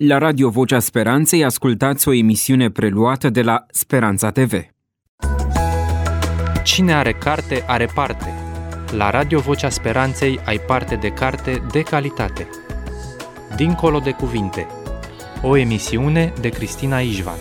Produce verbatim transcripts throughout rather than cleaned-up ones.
La Radio Vocea Speranței ascultați o emisiune preluată de la Speranța T V. Cine are carte, are parte. La Radio Vocea Speranței ai parte de carte de calitate. Dincolo de cuvinte. O emisiune de Cristina Ișvan.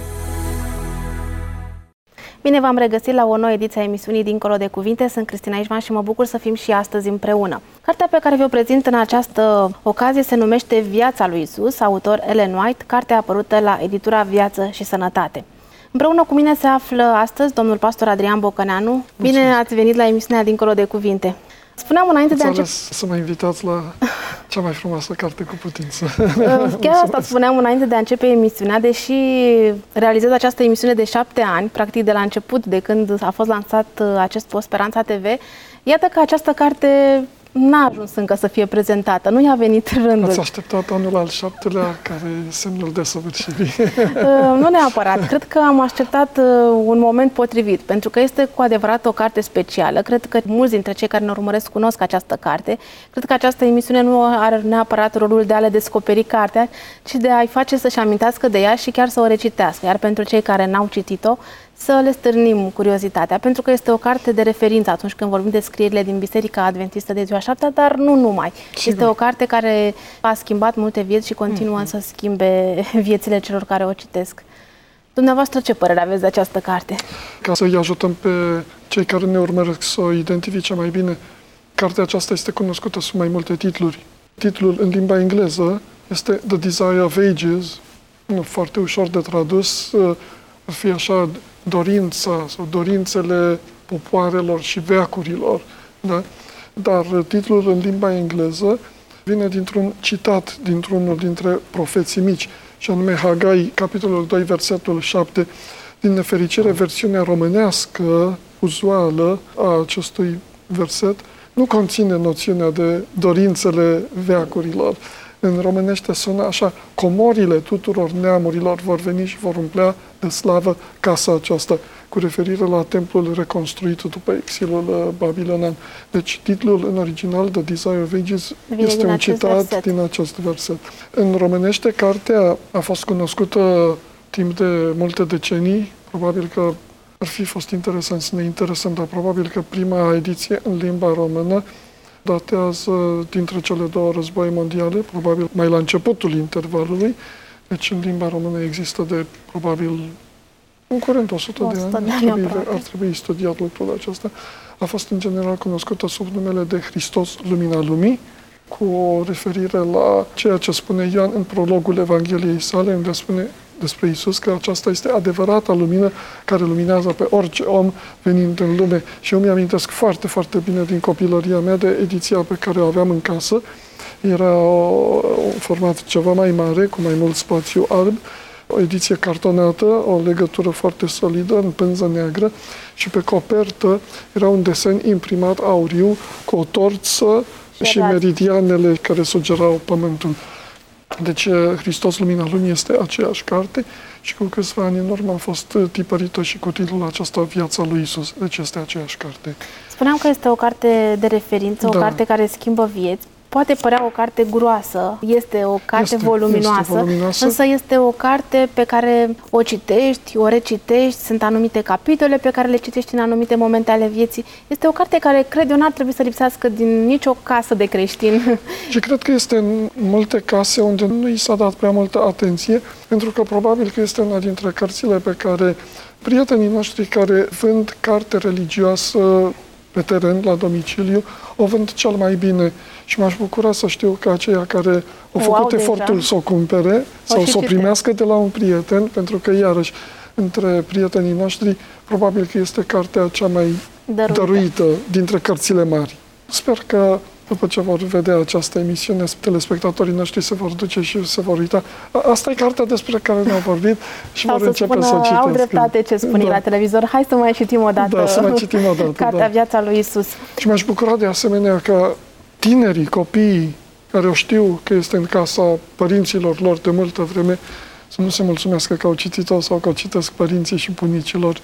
Bine v-am regăsit la o nouă ediție a emisiunii Dincolo de Cuvinte. Sunt Cristina Ișvan și mă bucur să fim și astăzi împreună. Cartea pe care vi-o prezint în această ocazie se numește Viața lui Isus, autor Ellen White, cartea apărută la editura Viață și Sănătate. Împreună cu mine se află astăzi domnul pastor Adrian Bocăneanu. Bine Mulțumesc. Ați venit la emisiunea Dincolo de Cuvinte. Spuneam înainte Ați de a începe... să mă invitați la cea mai frumoasă carte cu putință. Chiar asta spuneam înainte de a începe emisiunea, deși realizez această emisiune de șapte ani, practic de la început, de când a fost lansat acest post Speranța T V, iată că această carte n-a ajuns încă să fie prezentată, nu i-a venit rândul. Ați așteptat anul al șaptelea, care e semnul de săvârșirii? Nu neapărat. Cred că am așteptat un moment potrivit, pentru că este cu adevărat o carte specială. Cred că mulți dintre cei care ne urmăresc cunosc această carte. Cred că această emisiune nu are neapărat rolul de a le descoperi cartea, ci de a-i face să-și amintească de ea și chiar să o recitească. Iar pentru cei care n-au citit-o, să le stârnim curiozitatea, pentru că este o carte de referință atunci când vorbim de scrierile din Biserica Adventistă de Ziua Șaptea, dar nu numai. Sigur. Este o carte care a schimbat multe vieți și continuă mm-hmm. să schimbe viețile celor care o citesc. Dumneavoastră, ce părere aveți de această carte? Ca să-i ajutăm pe cei care ne urmăresc să o identifice mai bine, cartea aceasta este cunoscută sub mai multe titluri. Titlul în limba engleză este The Desire of Ages, nu foarte ușor de tradus, ar fi așa, dorința sau dorințele popoarelor și veacurilor. Da? Dar titlul în limba engleză vine dintr-un citat dintr-unul dintre profeții mici, și anume Hagai, capitolul doi, versetul șapte. Din nefericire, versiunea românească uzuală a acestui verset nu conține noțiunea de dorințele veacurilor. În românește sună așa: comorile tuturor neamurilor vor veni și vor umplea de slavă casa aceasta, cu referire la templul reconstruit după exilul babilonean. Deci titlul în original, The Desire of Ages, Vine este un citat verset. din acest verset. În românește, cartea a fost cunoscută timp de multe decenii. Probabil că ar fi fost interesant să ne interesăm, dar probabil că prima ediție în limba română datează dintre cele două războaie mondiale, probabil mai la începutul intervalului. Deci în limba română există de probabil în curent o sută de ani. Ar trebui, ar trebui studiat lucrul acesta. A fost în general cunoscută sub numele de Hristos, Lumina Lumii, cu o referire la ceea ce spune Ioan în prologul Evangheliei sale, unde spune despre Isus că aceasta este adevărata lumină care luminează pe orice om venind în lume. Și eu mi-amintesc foarte, foarte bine din copilăria mea de ediția pe care o aveam în casă. Era o, un format ceva mai mare, cu mai mult spațiu alb, o ediție cartonată, o legătură foarte solidă, în pânză neagră, și pe copertă era un desen imprimat auriu cu o torță și, și meridianele care sugerau pământul. Deci Hristos, Lumina Lumii este aceeași carte și cu câțiva ani în urmă a fost tipărită și cu titlul acesta Viața lui Isus. Deci este aceeași carte. Spuneam că este o carte de referință, da. O carte care schimbă vieți. Poate părea o carte groasă, este o carte este, voluminoasă, este voluminoasă, însă este o carte pe care o citești, o recitești, sunt anumite capitole pe care le citești în anumite momente ale vieții. Este o carte care, cred eu, n-ar trebui să lipsească din nicio casă de creștin. Și cred că este în multe case unde nu i s-a dat prea multă atenție, pentru că probabil că este una dintre cărțile pe care prietenii noștri care vând carte religioasă pe teren, la domiciliu, o vând cel mai bine. Și m-aș bucura să știu că aceia care au făcut wow, efortul deja. să o cumpere o sau să o primească de la un prieten, pentru că, iarăși, între prietenii noștri, probabil că este cartea cea mai dăruită, dăruită dintre cărțile mari. Sper că, după ce vor vedea această emisiune, telespectatorii noștri se vor duce și se vor uita. Asta e cartea despre care ne-au vorbit și sau vor începe spună, să o citească. Au dreptate ce spune da. la televizor. Hai să mai citim o dată. Da, să mai citim o dată. Cartea da. Viața lui Isus. Și m-aș bucura de asemenea că tinerii, copiii care o știu că este în casa părinților lor de multă vreme, să nu se mulțumească că au citit-o sau că o citesc părinții și bunicilor,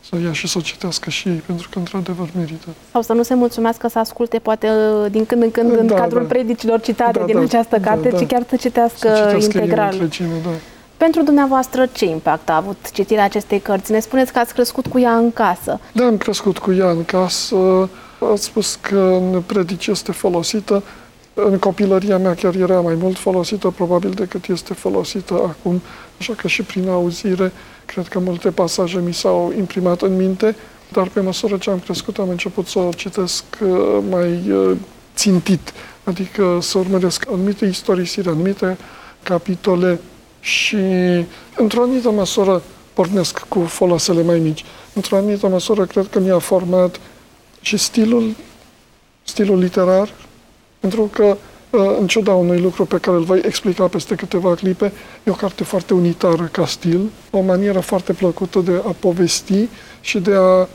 să ia și să o citească și ei, pentru că într-adevăr merită. Sau să nu se mulțumească să asculte poate din când în când în da, cadrul da. predicilor citate da, din da, această carte, da, da. ci chiar să citească, să citească integral. Întregime, da. Pentru dumneavoastră, ce impact a avut citirea acestei cărți? Ne spuneți că ați crescut cu ea în casă. Da, am crescut cu ea în casă. Ați spus că în predici este folosită. În copilăria mea chiar era mai mult folosită, probabil, decât este folosită acum. Așa că și prin auzire, cred că multe pasaje mi s-au imprimat în minte, dar pe măsură ce am crescut, am început să o citesc mai țintit, adică să urmăresc anumite istorisiri, anumite capitole și, într-o anumită măsură, pornesc cu folosele mai mici. Într-o anumită măsură, cred că mi-a format și stilul, stilul literar, pentru că, în ciuda unui lucru pe care îl voi explica peste câteva clipe, e o carte foarte unitară ca stil, o manieră foarte plăcută de a povesti și de a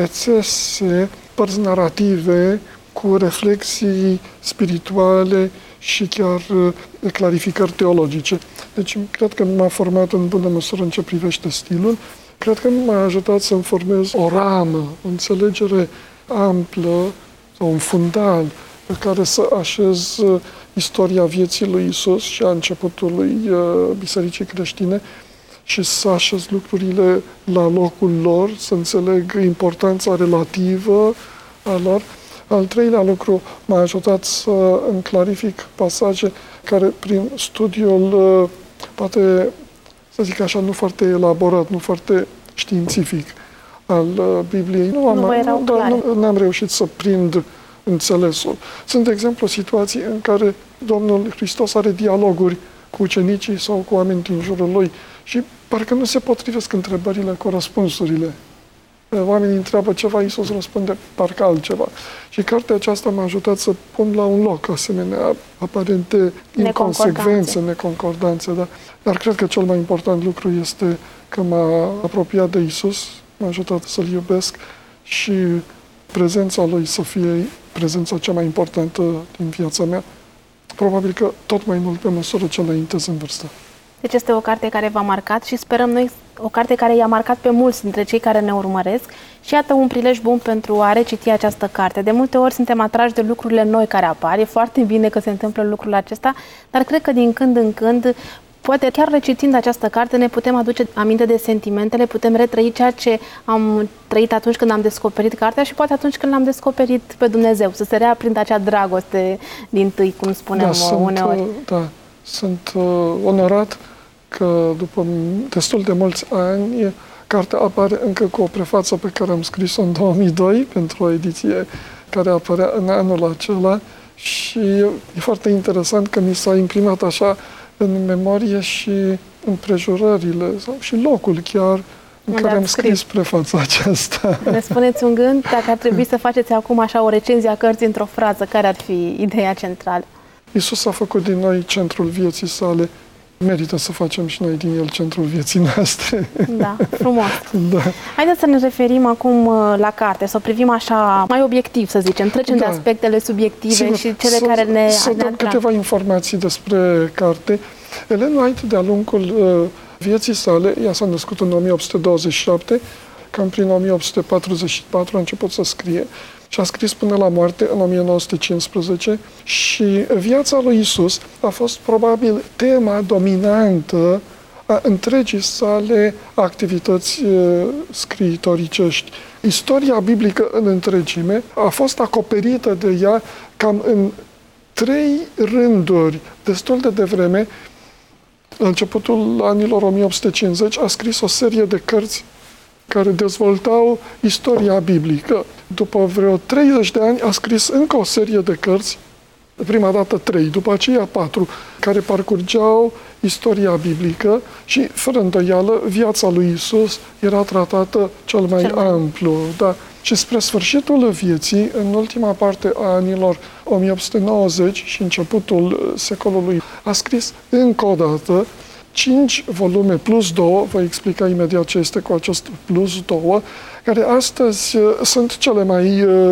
întrețese părți narrative cu reflexii spirituale și chiar clarificări teologice. Deci, cred că m-a format în bună măsură în ce privește stilul. Cred că m-a ajutat să-mi formez o ramă, o înțelegere amplă sau un fundal pe care să așez istoria vieții lui Isus și a începutului Bisericii creștine și să așez lucrurile la locul lor, să înțeleg importanța relativă a lor. Al treilea lucru m-a ajutat să îmi clarific pasaje care, prin studiul, poate să zic așa, nu foarte elaborat, nu foarte științific al Bibliei, nu, am, nu, nu, nu n-am reușit să prind înțelesul. Sunt, de exemplu, situații în care Domnul Hristos are dialoguri cu ucenicii sau cu oameni din jurul lui și parcă nu se potrivesc întrebările cu răspunsurile. Oamenii întreabă ceva, Iisus răspunde parcă altceva. Și cartea aceasta m-a ajutat să pun la un loc asemenea aparente inconsecvențe, neconcordanțe. Da? Dar cred că cel mai important lucru este că m-a apropiat de Iisus, m-a ajutat să-L iubesc și prezența Lui să fie prezența cea mai importantă din viața mea. Probabil că tot mai mult pe măsură ce înaintez în vârstă. Deci este o carte care v-a marcat și sperăm noi, o carte care i-a marcat pe mulți dintre cei care ne urmăresc și iată un prilej bun pentru a reciti această carte. De multe ori suntem atrași de lucrurile noi care apar, e foarte bine că se întâmplă lucrul acesta, dar cred că din când în când, poate chiar recitind această carte, ne putem aduce aminte de sentimentele, putem retrăi ceea ce am trăit atunci când am descoperit cartea și poate atunci când l-am descoperit pe Dumnezeu, să se reaprindă acea dragoste dintâi, cum spunem da, uneori. Sunt, da, sunt uh, onorat că după destul de mulți ani, cartea apare încă cu o prefață pe care am scris-o în două mii doi pentru o ediție care apărea în anul acela și e foarte interesant că mi s-a imprimat așa în memorie și împrejurările sau și locul chiar în care am scris prefața aceasta. Ne spuneți un gând, dacă ar trebui să faceți acum așa o recenzie a cărții într-o frază, care ar fi ideea centrală? Iisus a făcut din noi centrul vieții sale. Merită să facem și noi din el centrul vieții noastre. Da, frumos. Da. Haideți să ne referim acum la carte, să o privim așa mai obiectiv, să zicem. Trecem da. de aspectele subiective Sigur, și cele să, care ne... Să dăm câteva informații despre carte. Ellen White, de-a lungul uh, vieții sale, ea s-a născut în o mie opt sute douăzeci și șapte, cam prin o mie opt sute patruzeci și patru a început să scrie și a scris până la moarte în o mie nouă sute cincisprezece și viața lui Isus a fost probabil tema dominantă a întregii sale activități uh, scriitoricești. Istoria biblică în întregime a fost acoperită de ea cam în trei rânduri, destul de devreme. La începutul anilor o mie opt sute cincizeci a scris o serie de cărți care dezvoltau istoria biblică. După vreo treizeci de ani a scris încă o serie de cărți, de prima dată trei, după aceea patru, care parcurgeau istoria biblică și, fără îndoială, viața lui Isus era tratată cel mai cel amplu. Da. Și spre sfârșitul vieții, în ultima parte a anilor o mie opt sute nouăzeci și începutul secolului, a scris încă o dată cinci volume plus două, voi explica imediat ce este cu acest plus două, care astăzi sunt cele mai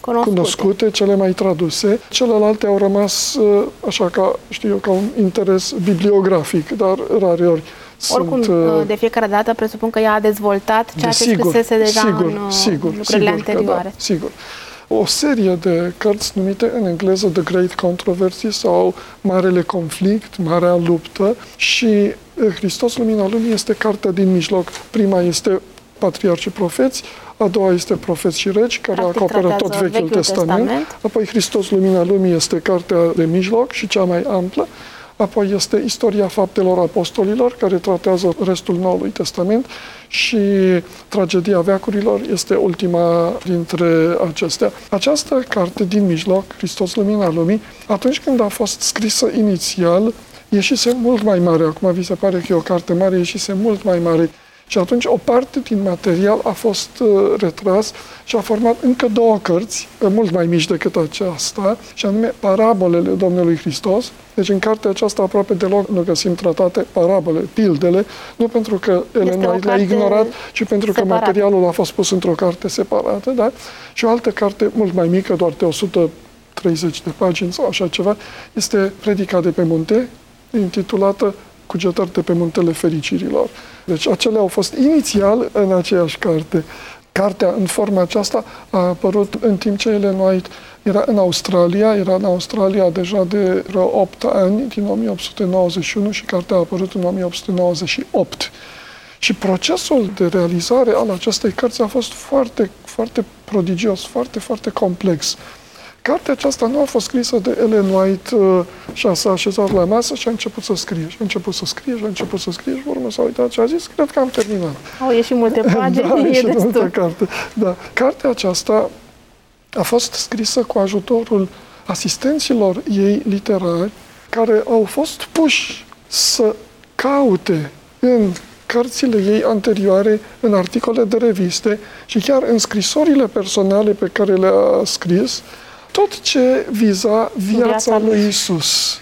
cunoscute. cunoscute, cele mai traduse. Celelalte au rămas așa ca, știu eu, ca un interes bibliografic, dar rareori. Oricum, sunt, de fiecare dată presupun că ea a dezvoltat ceea ce scrisese deja sigur, în sigur, lucrările sigur anterioare. Da, sigur. O serie de cărți numite în engleză The Great Controversy sau Marele Conflict, Marea Luptă, și Hristos, Lumina Lumii este cartea din mijloc. Prima este Patriarhi Profeți, a doua este Profeți și Regi, care Practic, acoperă tot Vechiul, Vechiul Testament. Testament. Apoi Hristos, Lumina Lumii este cartea de mijloc și cea mai amplă. Apoi este Istoria Faptelor Apostolilor, care tratează restul Noului Testament, și Tragedia Veacurilor este ultima dintre acestea. Această carte din mijloc, Hristos, Lumina Lumii, atunci când a fost scrisă inițial, ieșise mult mai mare. Acum vi se pare că e o carte mare, ieșise mult mai mare. Și atunci o parte din material a fost uh, retras și a format încă două cărți, mult mai mici decât aceasta, și anume Parabolele Domnului Hristos. Deci în cartea aceasta aproape deloc nu găsim tratate parabole, pildele, nu pentru că Ellen White le-a ignorat, ci pentru că separată. materialul a fost pus într-o carte separată, da? Și o altă carte mult mai mică, doar de o sută treizeci de pagini sau așa ceva, este Predica de pe munte, intitulată Cugetări de pe muntele fericirilor. Deci acelea au fost inițial în aceeași carte. Cartea în forma aceasta a apărut în timp ce Ellen White era în Australia, era în Australia deja de vreo opt ani, din o mie opt sute nouăzeci și unu, și cartea a apărut în o mie opt sute nouăzeci și opt. Și procesul de realizare al acestei cărți a fost foarte, foarte prodigios, foarte, foarte complex. Cartea aceasta nu a fost scrisă de Ellen White uh, și s-a așezat la masă și a început să scrie, și a început să scrie, și a început să scrie, și urmă s-a uitat și a zis, cred că am terminat. Au ieșit multe pagini, da, e destul. multe carte. Da. Cartea aceasta a fost scrisă cu ajutorul asistenților ei literari, care au fost puși să caute în cărțile ei anterioare, în articole de reviste și chiar în scrisorile personale pe care le-a scris, tot ce viza viața, viața lui Iisus.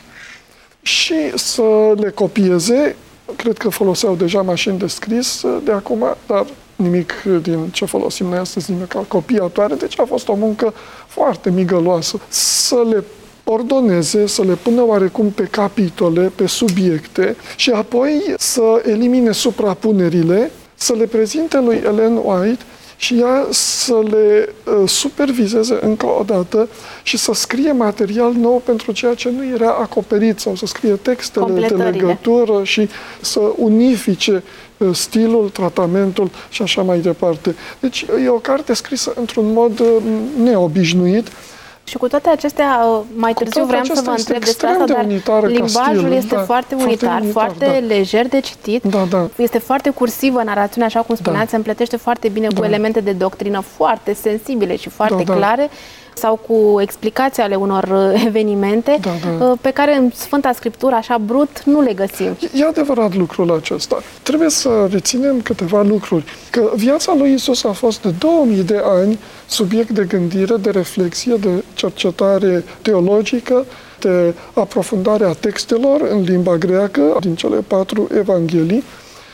Și să le copieze, cred că foloseau deja mașini de scris de acum, dar nimic din ce folosim noi astăzi, nimic ca copiatoare, deci a fost o muncă foarte migăloasă. Să le ordoneze, să le pună oarecum pe capitole, pe subiecte și apoi să elimine suprapunerile, să le prezinte lui Ellen White și ea să le uh, supervizeze încă o dată și să scrie material nou pentru ceea ce nu era acoperit, sau să scrie textele de legătură și să unifice uh, stilul, tratamentul și așa mai departe. Deci e o carte scrisă într-un mod uh, neobișnuit. Și cu toate acestea, mai târziu vreau să vă întreb despre asta, dar limbajul este da, foarte unitar, foarte, foarte da. lejer de citit, da, da. este foarte cursivă narațiunea, așa cum spuneați, da. se împletește foarte bine da. cu elemente de doctrină foarte sensibile și foarte da, clare, da. sau cu explicații ale unor evenimente da, da. pe care în Sfânta Scriptură, așa brut, nu le găsim. E adevărat lucrul acesta. Trebuie să reținem câteva lucruri. Că viața lui Iisus a fost de două mii de ani subiect de gândire, de reflexie, de cercetare teologică, de aprofundare a textelor în limba greacă din cele patru evanghelii.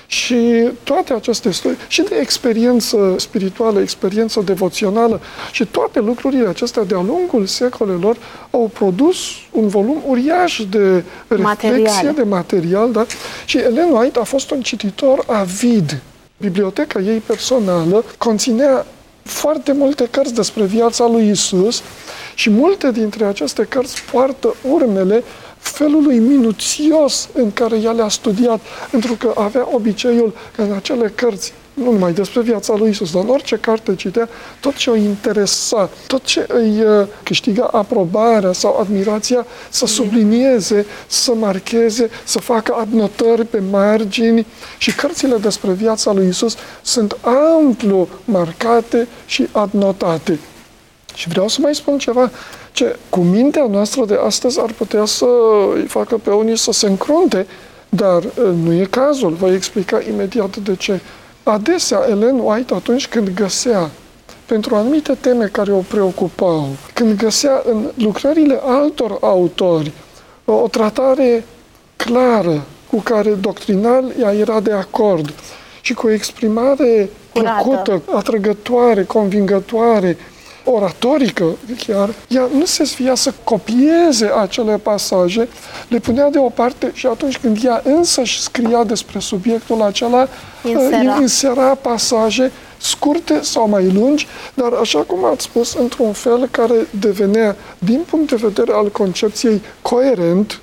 Și toate aceste studii, și de experiență spirituală, experiență devoțională, și toate lucrurile acestea de-a lungul secolelor au produs un volum uriaș de reflexie, Materiale. de material, da? Și Ellen White a fost un cititor avid. Biblioteca ei personală conținea foarte multe cărți despre viața lui Isus și multe dintre aceste cărți poartă urmele felului minuțios în care ea le-a studiat, pentru că avea obiceiul că în acele cărți, nu numai despre viața lui Isus, dar în orice carte citea, tot ce o interesa, tot ce îi câștiga aprobarea sau admirația, să sublinieze, să marcheze, să facă adnotări pe margini, și cărțile despre viața lui Isus sunt amplu marcate și adnotate. Și vreau să mai spun ceva, ce cu mintea noastră de astăzi ar putea să îi facă pe unii să se încrunte, dar nu e cazul. Voi explica imediat de ce. Adesea, Ellen White, atunci când găsea pentru anumite teme care o preocupau, când găsea în lucrările altor autori o tratare clară, cu care doctrinal ea era de acord și cu o exprimare plăcută, atrăgătoare, convingătoare, oratorică chiar, ea nu se sfia să copieze acele pasaje, le punea deoparte și atunci când ea însăși scria despre subiectul acela, insera, insera pasaje scurte sau mai lungi, dar așa cum ați spus, într-un fel care devenea, din punct de vedere al concepției, coerent,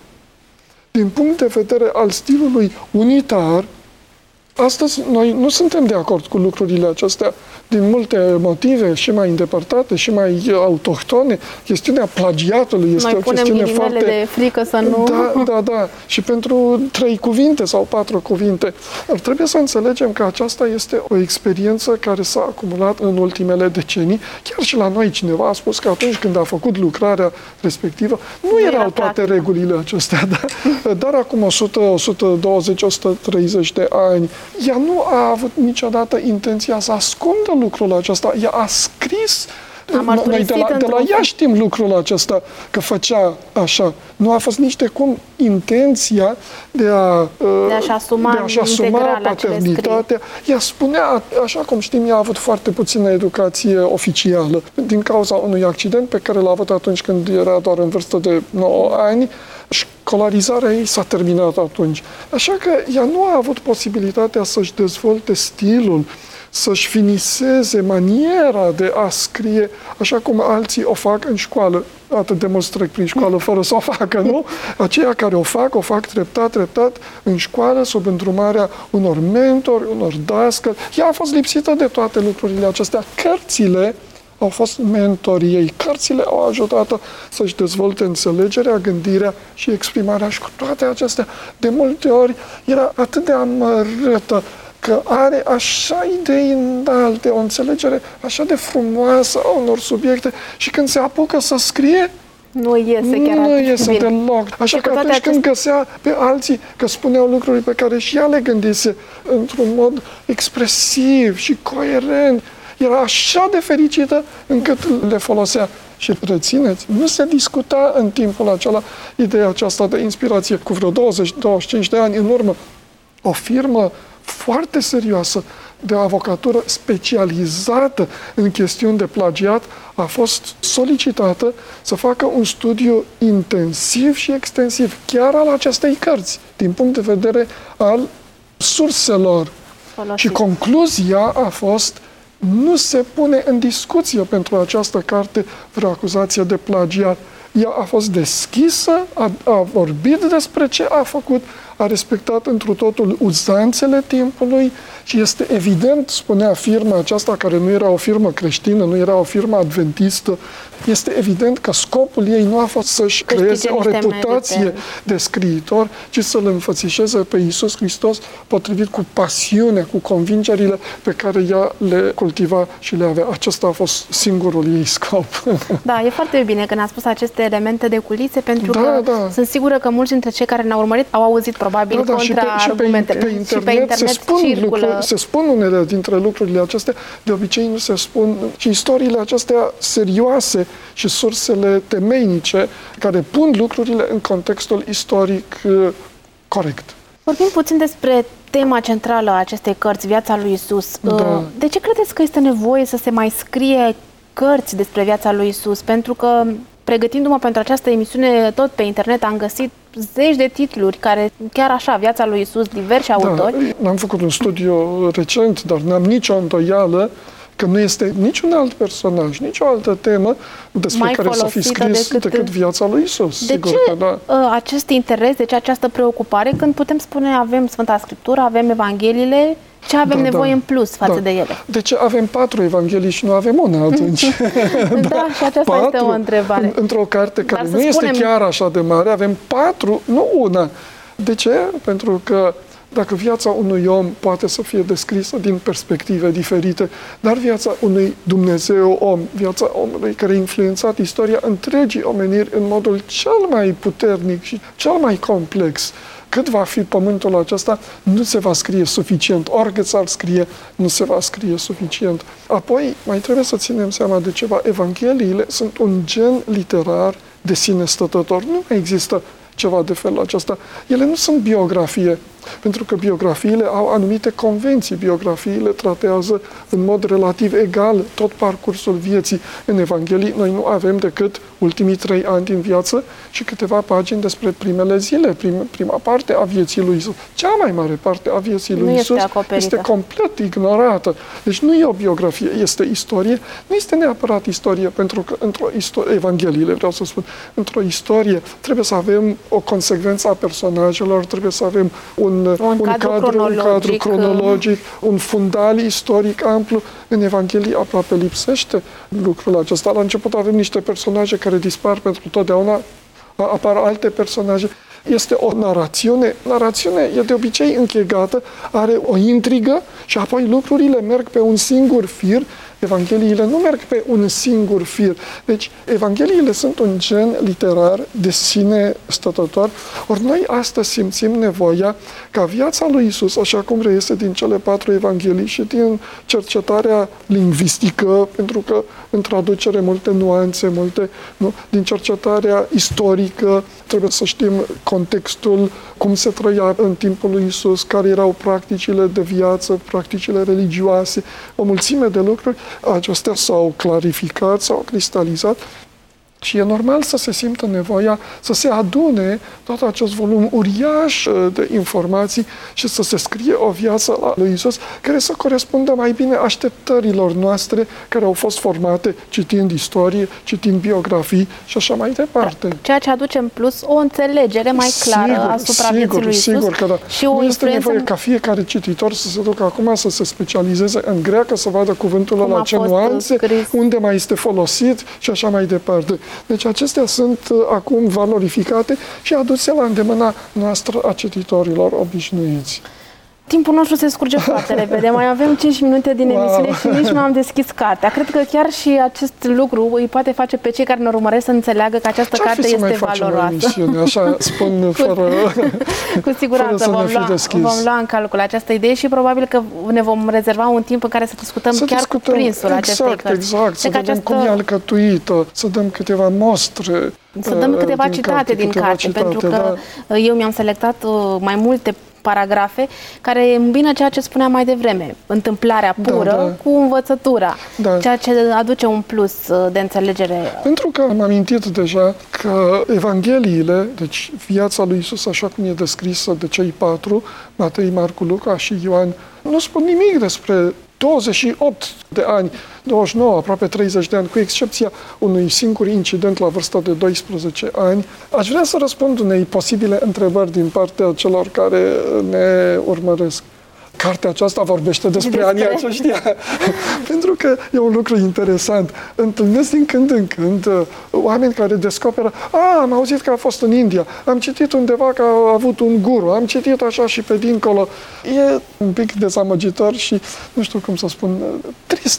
din punct de vedere al stilului unitar. Astăzi noi nu suntem de acord cu lucrurile acestea din multe motive și mai îndepărtate și mai autohtone. Chestiunea plagiatului este noi o chestiune foarte... Noi punem de frică să nu... Da, da, da. Și pentru trei cuvinte sau patru cuvinte. Dar trebuie să înțelegem că aceasta este o experiență care s-a acumulat în ultimele decenii. Chiar și la noi cineva a spus că atunci când a făcut lucrarea respectivă, nu, nu erau era toate practic. regulile acestea. Da? Dar acum o sută, o sută douăzeci, o sută treizeci de ani, ea nu a avut niciodată intenția să ascundă lucrul acesta. Ea a scris. Noi de la, de la ea știm lucrul acesta, că făcea așa. Nu a fost nici de cum intenția de, a, de a-și asuma, de a-și asuma paternitatea. Ea spunea, așa cum știm, ea a avut foarte puțină educație oficială. Din cauza unui accident pe care l-a avut atunci când era doar în vârstă de nouă ani, școlarizarea ei s-a terminat atunci. Așa că ea nu a avut posibilitatea să-și dezvolte stilul, să-și finiseze maniera de a scrie, așa cum alții o fac în școală. Atât de mulți trec prin școală fără să o facă, nu? Aceia care o fac, o fac treptat, treptat în școală, sub îndrumarea unor mentori, unor dascăli. Ea a fost lipsită de toate lucrurile acestea. Cărțile au fost mentorii ei. Cărțile au ajutat-o să-și dezvolte înțelegerea, gândirea și exprimarea. Și cu toate acestea, de multe ori, era atât de amărâtă, că are așa idei înalte, o înțelegere așa de frumoasă a unor subiecte și când se apucă să scrie, nu iese chiar nu iese bine. deloc. Așa că atunci când găsea pe alții că spuneau lucruri pe care și ea le gândise într-un mod expresiv și coerent, era așa de fericită încât le folosea. Și rețineți, nu se discuta în timpul acela ideea aceasta de inspirație. Cu vreo douăzeci douăzeci și cinci de ani în urmă, o firmă foarte serioasă de avocatură specializată în chestiuni de plagiat a fost solicitată să facă un studiu intensiv și extensiv chiar al acestei cărți, din punct de vedere al surselor. Folosit. Și concluzia a fost: nu se pune în discuție pentru această carte vreo acuzație de plagiat. Ea a fost deschisă, a, a vorbit despre ce a făcut, a respectat întru totul uzanțele timpului și este evident, spunea firma aceasta, care nu era o firmă creștină, nu era o firmă adventistă, este evident că scopul ei nu a fost să-și creeze o reputație merite. de scriitor, ci să-L înfățișeze pe Iisus Hristos potrivit cu pasiunea, cu convingerile pe care ea le cultiva și le avea. Acesta a fost singurul ei scop. Da, e foarte bine că ne-a spus aceste elemente de culise, pentru da, că da. sunt sigură că mulți dintre cei care ne-au urmărit au auzit probabil da, da, contra-argumentele. Și pe, și, pe internet, și pe internet se spun, lucruri, se spun unele dintre lucrurile acestea, de obicei nu se spun, și istoriile acestea serioase și sursele temeinice care pun lucrurile în contextul istoric uh, corect. Vorbim puțin despre tema centrală a acestei cărți, viața lui Isus. Da. De ce credeți că este nevoie să se mai scrie cărți despre viața lui Isus? Pentru că, pregătindu-mă pentru această emisiune, tot pe internet am găsit zeci de titluri care, chiar așa, viața lui Isus, diversi autori. Da, am făcut un studiu recent, dar n-am nicio îndoială că nu este niciun alt personaj, nicio altă temă despre mai care să fi scris decât, decât viața lui Isus. De sigur ce că da. acest interes, de ce această preocupare, când putem spune avem Sfânta Scriptură, avem Evangheliile, ce avem da, nevoie da, în plus față da. de ele? De ce avem patru evanghelii și nu avem una atunci? da, da, și aceasta patru, este o întrebare. Într-o carte care Dar nu este spunem... chiar așa de mare, avem patru, nu una. De ce? Pentru că dacă viața unui om poate să fie descrisă din perspective diferite, dar viața unui Dumnezeu om, viața omului care a influențat istoria întregii omeniri în modul cel mai puternic și cel mai complex, cât va fi pământul acesta, nu se va scrie suficient. Oricât s-ar scrie, nu se va scrie suficient. Apoi, mai trebuie să ținem seama de ceva. Evangheliile sunt un gen literar de sine stătător. Nu mai există ceva de felul acesta. Ele nu sunt biografie Pentru că biografiile au anumite convenții. Biografiile tratează în mod relativ egal tot parcursul vieții. În Evanghelii noi nu avem decât ultimii trei ani din viață și câteva pagini despre primele zile, prim, prima parte a vieții lui Isus. Cea mai mare parte a vieții lui nu Isus este, este complet ignorată. Deci nu e o biografie, este istorie. Nu este neapărat istorie, pentru că într-o istorie, Evangheliile, vreau să spun, într-o istorie trebuie să avem o consecvență a personajelor, trebuie să avem un, un, un, cadru, cadru, cronologic, un cadru cronologic, un fundal istoric amplu. În Evanghelii aproape lipsește lucrul acesta. La început avem niște personaje care dispar pentru totdeauna, apar alte personaje. Este o narațiune. Narațiune e de obicei închegată, are o intrigă și apoi lucrurile merg pe un singur fir. Evangheliile nu merg pe un singur fir. Deci, Evangheliile sunt un gen literar de sine stătător. Ori noi astăzi simțim nevoia ca viața lui Isus, așa cum reiese din cele patru Evanghelii și din cercetarea lingvistică, pentru că în traducere multe nuanțe, multe, nu? Din cercetarea istorică, trebuie să știm contextul, cum se trăia în timpul lui Isus, care erau practicile de viață, practicile religioase, o mulțime de lucruri. Acestea s-au clarificat, s-au cristalizat și e normal să se simtă nevoia să se adune tot acest volum uriaș de informații și să se scrie o viață a lui Isus care să corespundă mai bine așteptărilor noastre care au fost formate citind istorie, citind biografii și așa mai departe. Ceea ce aduce în plus o înțelegere mai clară sigur, asupra sigur, vieții lui Isus. Sigur că da. Și o nu este influență... nevoie ca fiecare cititor să se ducă acum să se specializeze în greacă, să vadă cuvântul ăla, ce nuanțe, scris. unde mai este folosit și așa mai departe. Deci acestea sunt uh, acum valorificate și aduse la îndemâna noastră a cititorilor obișnuiți. Timpul nostru se scurge foarte repede. Mai avem cinci minute din wow. emisiune și nici nu am deschis cartea. Cred că chiar și acest lucru îi poate face pe cei care ne urmăresc să înțeleagă că această Ce-ar carte fi este să mai valoroasă. Emisiune, așa spun fără Cu siguranță fără vom, lua, vom lua în calcul această idee și probabil că ne vom rezerva un timp în care să discutăm să chiar discutăm, cu prinsul exact, acestei cărți. Exact, să deci vedem această... cum e alcătuită, să dăm câteva mostre. Să dăm câteva din citate carte, din câteva carte, citate, pentru că da. eu mi-am selectat mai multe paragrafe care îmbină ceea ce spuneam mai devreme, întâmplarea pură da, da. cu învățătura, da. ceea ce aduce un plus de înțelegere. Pentru că am amintit deja că Evangheliile, deci viața lui Isus așa cum e descrisă de cei patru, Matei, Marcu, Luca și Ioan, nu spun nimic despre douăzeci și opt de ani, douăzeci și nouă, aproape treizeci de ani, cu excepția unui singur incident la vârsta de doisprezece ani. Aș vrea să răspund unei posibile întrebări din partea celor care ne urmăresc. Cartea aceasta vorbește despre, despre... anii aceștia. Pentru că e un lucru interesant. Întâlnesc din când în când oameni care descoperă, a, am auzit că a fost în India, am citit undeva că a avut un guru, am citit așa și pe dincolo. E un pic dezamăgitor și, nu știu cum să spun, trist,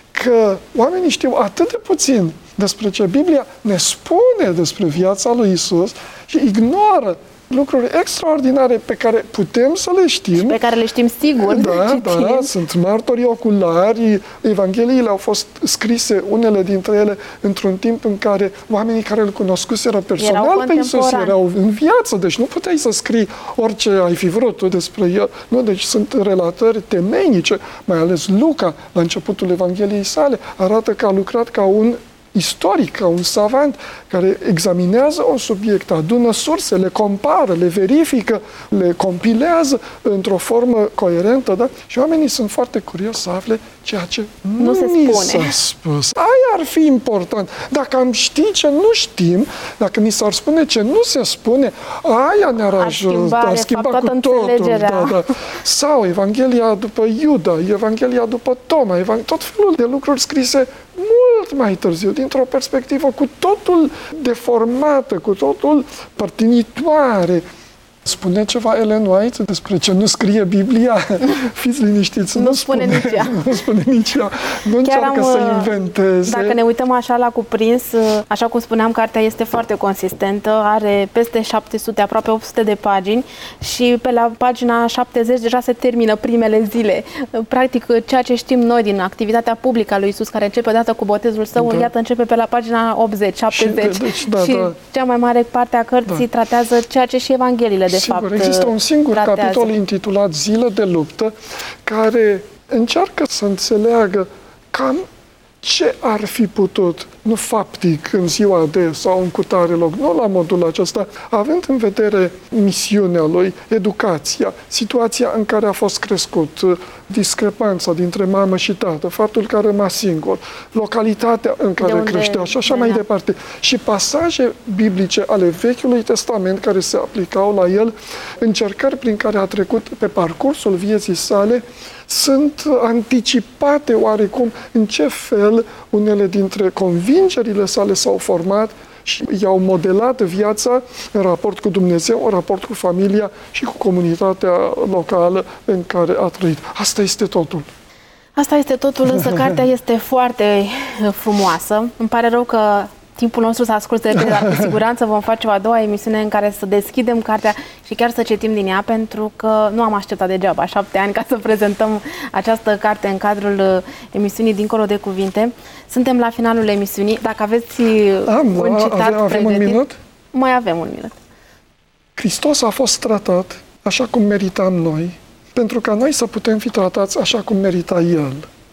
că oamenii știu atât de puțin despre ce Biblia ne spune despre viața lui Isus și ignoră lucruri extraordinare pe care putem să le știm. Și pe care le știm sigur. Da, da, sunt martori oculari. Evangheliile au fost scrise, unele dintre ele, într-un timp în care oamenii care îl cunoscuseră personal pe Iisus erau în viață. Deci nu puteai să scrii orice ai fi vrut tu despre el. Nu, deci sunt relatări temeinice, mai ales Luca, la începutul Evangheliei sale, arată că a lucrat ca un istoric, ca un savant care examinează un subiect, adună surse, le compară, le verifică, le compilează într-o formă coerentă, da? Și oamenii sunt foarte curioși să afle ceea ce nu, nu se ni spune. s-a spus. Aia ar fi important. Dacă am ști ce nu știm, dacă ni s-ar spune ce nu se spune, aia ne-ar ajuta, ar schimba cu totul. Da, da. Sau Evanghelia după Iuda, Evanghelia după Toma, tot felul de lucruri scrise mult mai târziu, dintr-o perspectivă cu totul deformată, cu totul părtinitoare. Spune ceva Ellen White despre ce nu scrie Biblia? Fiți liniștiți, nu, nu spune, spune nici ea. Nu spune nici ea. Nu încearcă să inventeze. Dacă ne uităm așa la cuprins, așa cum spuneam, cartea este foarte consistentă, are peste șapte sute, aproape opt sute de pagini și pe la pagina șaptezeci deja se termină primele zile. Practic, ceea ce știm noi din activitatea publică a lui Iisus, care începe odată cu botezul său, da. Iată, începe pe la pagina optzeci, șaptezeci. Și, deci, da, și da. cea mai mare parte a cărții da. tratează ceea ce și Evangheliile de Sigur, fapt există un singur tratează. capitol intitulat Zile de luptă, care încearcă să înțeleagă cam ce ar fi putut, nu faptic, în ziua de sau în cutare loc, nu la modul acesta, având în vedere misiunea lui, educația, situația în care a fost crescut, discrepanța dintre mamă și tată, faptul că a rămas singur, localitatea în care creștea și așa mai departe. Și pasaje biblice ale Vechiului Testament care se aplicau la el, încercări prin care a trecut pe parcursul vieții sale, sunt anticipate oarecum în ce fel unele dintre convingerile sale s-au format și i-au modelat viața în raport cu Dumnezeu, în raport cu familia și cu comunitatea locală în care a trăit. Asta este totul. Asta este totul, însă cartea este foarte frumoasă. Îmi pare rău că timpul nostru s-a scurs repede, dar cu siguranță vom face o a doua emisiune în care să deschidem cartea și chiar să citim din ea, pentru că nu am așteptat degeaba șapte ani ca să prezentăm această carte în cadrul emisiunii Dincolo de Cuvinte. Suntem la finalul emisiunii. Dacă aveți am, un citat avem, avem pregătit, un minut? Mai avem un minut. Hristos a fost tratat așa cum meritam noi, pentru ca noi să putem fi tratați așa cum merita El.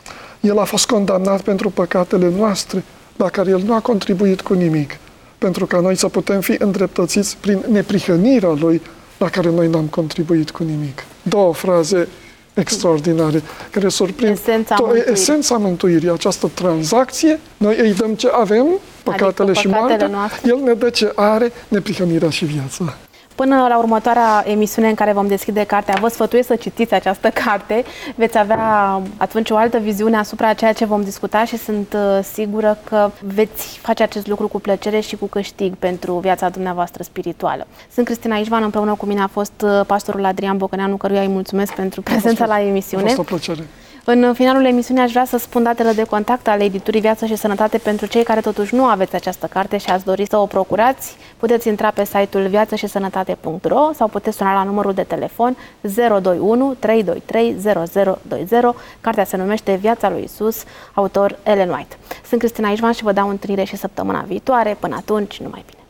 El a fost condamnat pentru păcatele noastre, la care El nu a contribuit cu nimic, pentru ca noi să putem fi îndreptățiți prin neprihănirea Lui, la care noi n-am contribuit cu nimic. Două fraze extraordinare, care surprind esența, to- mântuirii. esența mântuirii, această tranzacție. Noi îi dăm ce avem, păcatele adică și păcatele moartea, noastre. El ne dă ce are, neprihănirea și viața. Până la următoarea emisiune în care vom deschide cartea, vă sfătuiesc să citiți această carte. Veți avea atunci o altă viziune asupra ceea ce vom discuta și sunt sigură că veți face acest lucru cu plăcere și cu câștig pentru viața dumneavoastră spirituală. Sunt Cristina Ișvan, împreună cu mine a fost pastorul Adrian Bocăneanu, căruia îi mulțumesc pentru prezența la emisiune. A fost o plăcere. În finalul emisiunii aș vrea să spun datele de contact ale editurii Viață și Sănătate pentru cei care totuși nu aveți această carte și ați dori să o procurați. Puteți intra pe site-ul viață și sănătate punct ro sau puteți suna la numărul de telefon zero doi unu trei doi trei zero zero doi zero. Cartea se numește Viața lui Isus, autor Ellen White. Sunt Cristina Ișvan și vă dau întâlnire și săptămâna viitoare. Până atunci, numai bine!